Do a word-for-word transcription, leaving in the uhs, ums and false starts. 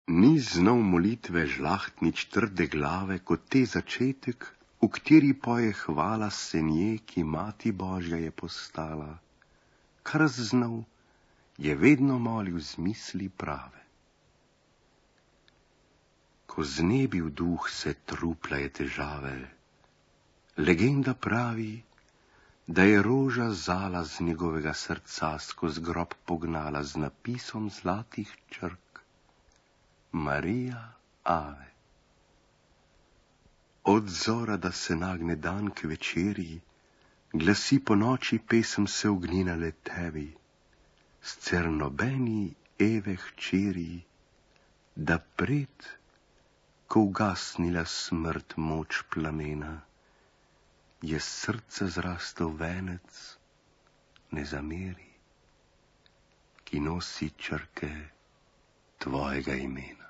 Ni znal molitve žlahtnič trde glave, kot te začetek, v kateri poje hvala se nje, ki mati Božja je postala. Kar znal, je vedno molil z misli prave. Ko znebil duh se truplaje težave, legenda pravi, da je roža zala z njegovega srca skozi grob pognala z napisom zlatih črk Marija Ave. Od zora, da se nagne dan k večeri, glasi po noči pesem se ognjena le tebi, s cernobeni Eve hčeri, da pred, ko ugasnila smrt moč plamena, je srce zrastel venec, ne zameri, ki nosi črke tvojega imena.